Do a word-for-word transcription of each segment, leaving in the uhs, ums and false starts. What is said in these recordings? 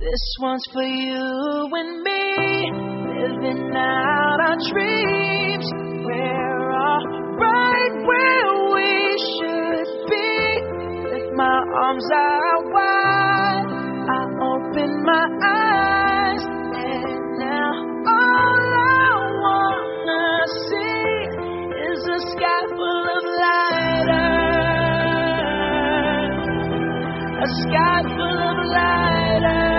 This one's for you and me, living out our dreams. We're all right where we should be. Lift my arms out wide, I open my eyes, and now all I wanna see is a sky full of lighters, a sky full of lighters.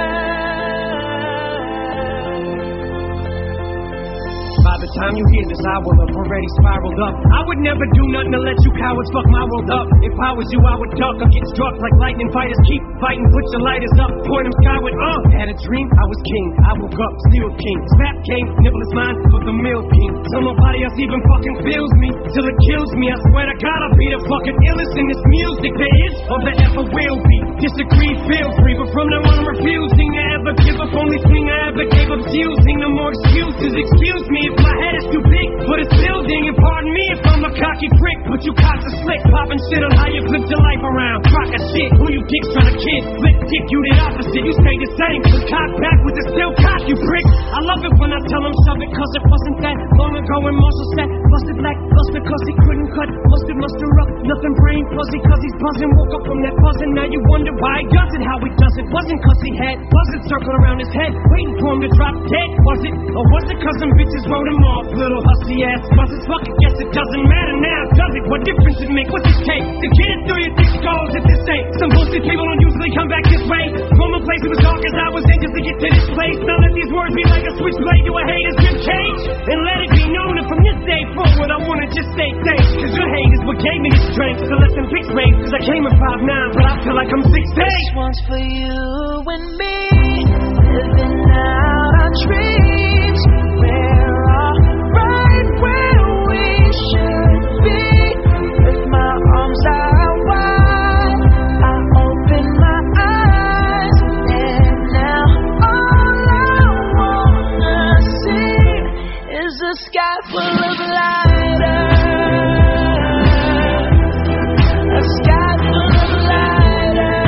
By the time you hear this, I will have already spiraled up. I would never do nothing to let you cowards fuck my world up. If I was you, I would duck or get struck like lightning fighters. Keep fighting, put your lighters up, point them skyward. Uh, had a dream, I was king. I woke up, still king. Snap came, nibble is mine for the milk king. Till nobody else even fucking feels me, till it kills me. I swear to God, I'll be the fucking illest in this music there is or there ever will be. Disagree, feel free, but from now on I'm refusing to ever give up. Only thing I ever gave up's using. No more excuses. Excuse me if my head is too big for this building, and pardon me if I'm a cocky prick, but you cops are slick, popping shit on how you flip your life around. Rock a shit, who you dicks trying to kid? Flip dick, you the opposite, you stay the same. But cock backwards and still cock, you prick. I love it when I tell them shove it, cause it wasn't that long ago when Marshall said busted black, busted cause he couldn't cut, busted muster up, nothing brain fuzzy cause he's buzzing. Woke up from that buzzing, now you wonder why he does it, how he does it. Wasn't cause he had buzzing circled around his head, waiting for him to drop dead. Was it, or was it cause them bitches wrote him off? Little hussy ass buzzes, fuck it, guess it doesn't matter now, does it? What difference it make? What's it take to get it through your thick skulls if this ain't some bullshit? People don't usually come back this way. From a place it was dark as I was in just to get to this place. Now let these words be like a switchblade to a hater's rib cage, and let it be known that from this day forward I wanna just stay safe. Cause your hate is what gave me the strength to let them pics raise. Cause I came at five nine, but I feel like I'm six eight. This one's for you and me, living out our dreams. We're all right where we should be. Lift my arms out wide, I open my eyes, and now all I wanna see is a sky full of lighters, a sky full of lighters.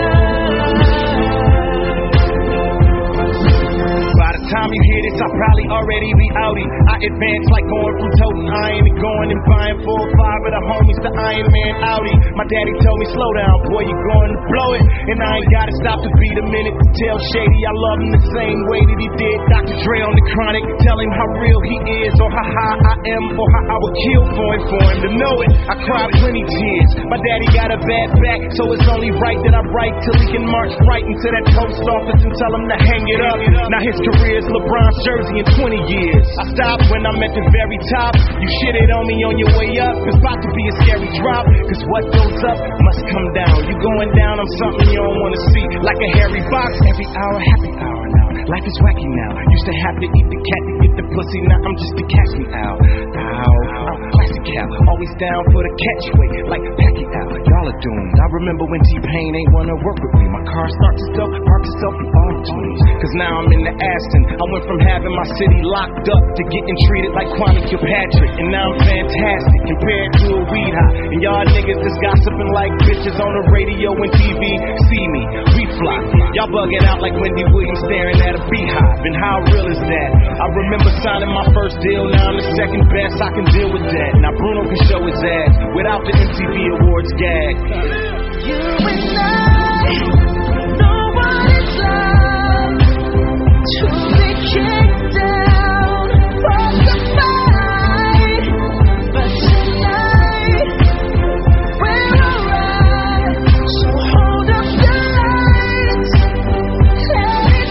By the time you hear this, I'll probably already be outie. I advance like going from toting iron to going and buying four or five of the homies to Iron Man Audi. My daddy told me, slow down, boy, you're going to blow it. And I ain't gotta stop to beat a minute to tell Shady I love him the same way that he did Doctor Dre on the Chronic. Tell him how real he is, or how high I am, or how I would kill for him, for him to know it. I cried plenty tears. My daddy got a bad back, so it's only right that I write till he can march right into that post office and tell him to hang it up. Now his career is LeBron's jersey in twenty years. I stopped when I'm at the very top. You shitted on me on your way up. It's about to be a scary drop, cause what goes up must come down. You going down, I'm something you don't wanna see. Like a hairy fox, every hour, happy hour now. Life is wacky now. Used to have to eat the cat to get the pussy. Now I'm just the catch me out. Ow, I'm classic Cal. Always down for the catchway, like Pacquiao. Y'all are doomed. I remember when T-Pain ain't wanna work with me. My car starts itself, parks itself, the auto tunes. Cause now I'm in the Aston. I went from having my city locked up to getting treated like Kwame Kilpatrick. And now I'm fantastic compared to a weed high. And y'all niggas just gossiping like bitches on the radio and T V. See me, we fly. Y'all bugging out like Wendy Williams staring at a beehive. And how real is that? I remember signing my first deal, now I'm the second best. I can deal with that. Now Bruno can show his ass without the M T V Awards gag. You and I know what it's like to be kicked down from the fight, but tonight we're alright. So hold up the lights, let it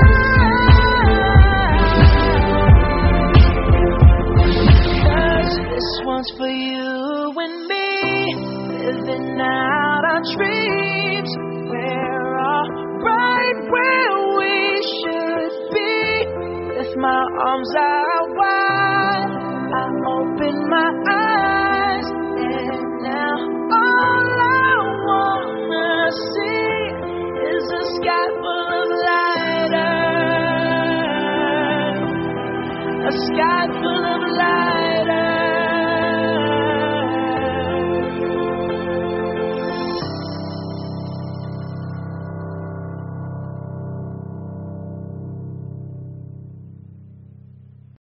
shine. Cause this one's for you and me, living out our dreams. We're all right where we should be. Lift my arms out wide, I open my eyes, and now all I wanna see is a sky full of lighters, a sky full of lighters.